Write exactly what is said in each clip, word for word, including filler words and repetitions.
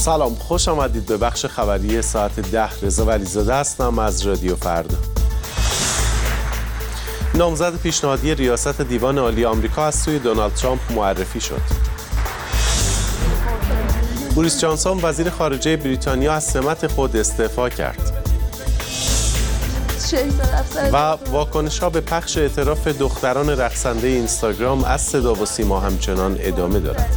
سلام، خوش آمدید به بخش خبری ساعت ده. رضا ولیزاده هستم از رادیو فردا. نامزد پیشنهادی ریاست دیوان عالی آمریکا از سوی دونالد ترامپ معرفی شد. بوریس جانسون وزیر خارجه بریتانیا از سمت خود استعفا کرد. و واکنش‌ها به پخش اعتراف دختران رقصنده اینستاگرام از صدا و سیما همچنان ادامه دارد.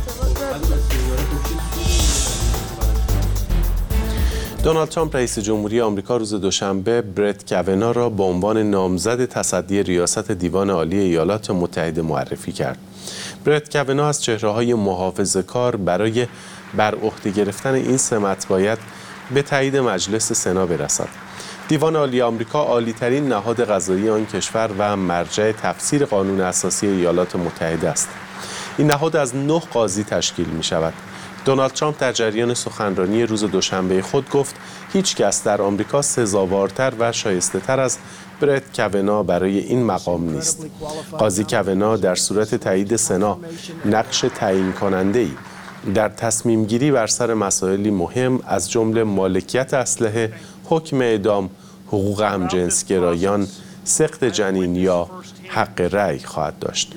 دونالد ترامپ رئیس جمهوری آمریکا روز دوشنبه برت کونا را به عنوان نامزد تصدی ریاست دیوان عالی ایالات متحده معرفی کرد. برت کونا از چهره‌های محافظه‌کار برای بر عهده گرفتن این سمت باید به تایید مجلس سنا برسد. دیوان عالی آمریکا عالی‌ترین نهاد قضایی آن کشور و مرجع تفسیر قانون اساسی ایالات متحده است. این نهاد از نه قاضی تشکیل می‌شود. دونالد ترامپ در جریان سخنرانی روز دوشنبه خود گفت هیچ کس در آمریکا سزاوارتر و شایسته‌تر از برت کونا برای این مقام نیست. قاضی کونا در صورت تایید سنا نقش تعیین کننده‌ای در تصمیم گیری بر سر مسائلی مهم از جمله مالکیت اسلحه، حکم اعدام، حقوق همجنسگرایان، سقط جنین یا حق رأی خواهد داشت.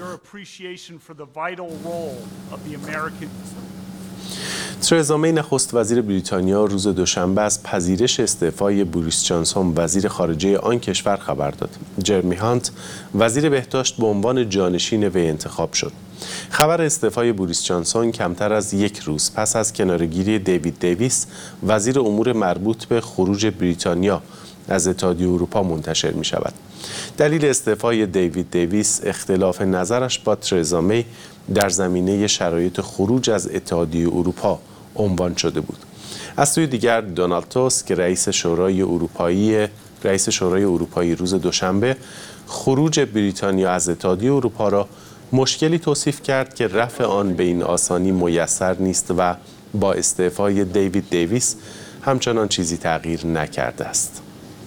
ترزا می نخست وزیر بریتانیا روز دوشنبه از پذیرش استعفای بوریس جانسون وزیر خارجه آن کشور خبر داد. جرمی هانت وزیر بهداشت به عنوان جانشین وی انتخاب شد. خبر استعفای بوریس جانسون کمتر از یک روز پس از کناره‌گیری دیوید دیویس وزیر امور مربوط به خروج بریتانیا از اتحادیه اروپا منتشر می شود. دلیل استعفای دیوید دیویس اختلاف نظرش با ترزا می در زمینه شرایط خروج از اتحادیه اروپا عنوان شده بود. از سوی دیگر دونالد توسک رئیس شورای اروپایی رئیس شورای اروپایی روز دوشنبه خروج بریتانیا از اتحادیه اروپا را مشکلی توصیف کرد که رفع آن به این آسانی میسر نیست و با استعفای دیوید دیویس همچنان چیزی تغییر نکرده است.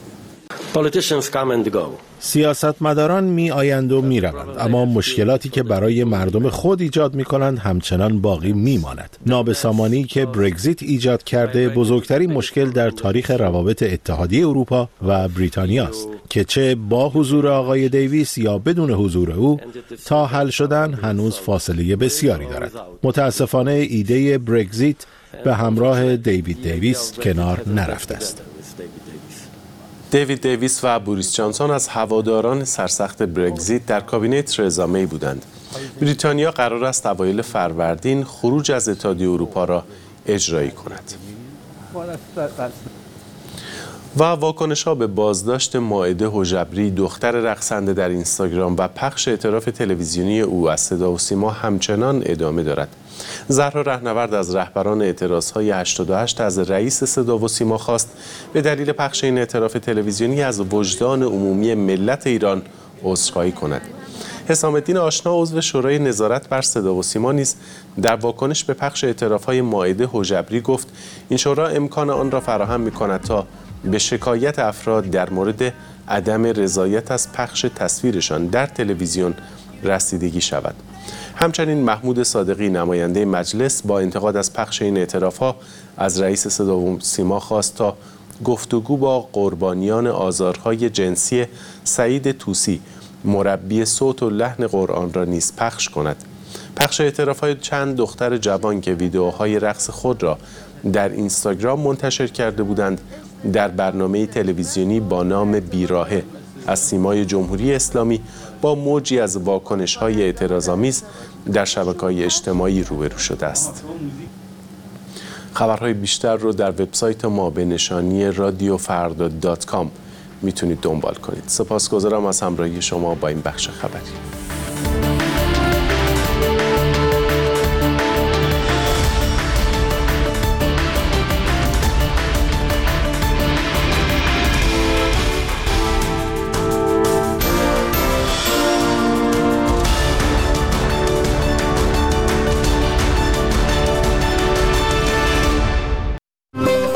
سیاستمداران می آیند و می روند، اما مشکلاتی که برای مردم خود ایجاد می کنند همچنان باقی می ماند. نابسامانی که برگزیت ایجاد کرده بزرگترین مشکل در تاریخ روابط اتحادیه اروپا و بریتانیا است که چه با حضور آقای دیویس یا بدون حضور او تا حل شدن هنوز فاصله بسیاری دارد. متاسفانه ایده برگزیت به همراه دیوید دیویس کنار نرفته است. دیوید دیویس و بوریس جانسون از هواداران سرسخت برگزیت در کابینه ترزا می بودند. بریتانیا قرار است اوایل فروردین خروج از اتحادیه اروپا را اجرایی کند. و واکنش‌ها به بازداشت مائده حجبری دختر رقصنده در اینستاگرام و پخش اعتراف تلویزیونی او از صدا و سیما همچنان ادامه دارد. زهرا رهنورد از رهبران اعتراض‌های هشتاد و هشت از رئیس صدا و سیما خواست به دلیل پخش این اعتراف تلویزیونی از وجدان عمومی ملت ایران عذرخواهی کند. حسام الدین آشنا عضو شورای نظارت بر صدا و سیما نیز در واکنش به پخش اعتراف‌های مائده حجبری گفت این شورا امکان آن را فراهم می‌کند تا به شکایت افراد در مورد عدم رضایت از پخش تصویرشان در تلویزیون رسیدگی شود. همچنین محمود صادقی نماینده مجلس با انتقاد از پخش این اعتراف‌ها از رئیس صدا و سیما خواست تا گفتگو با قربانیان آزارهای جنسی سعید طوسی مربی صوت و لحن قرآن را نیز پخش کند. پخش اعتراف‌های چند دختر جوان که ویدئوهای رقص خود را در اینستاگرام منتشر کرده بودند در برنامه تلویزیونی با نام بیراهه از سیمای جمهوری اسلامی با موجی از واکنش‌های اعتراض‌آمیز در شبکه‌های اجتماعی روبرو شده است. خبرهای بیشتر رو در وبسایت ما به نشانی رادیو فردا دات کام میتونید دنبال کنید. سپاسگزارم از همراهی شما با این بخش خبری.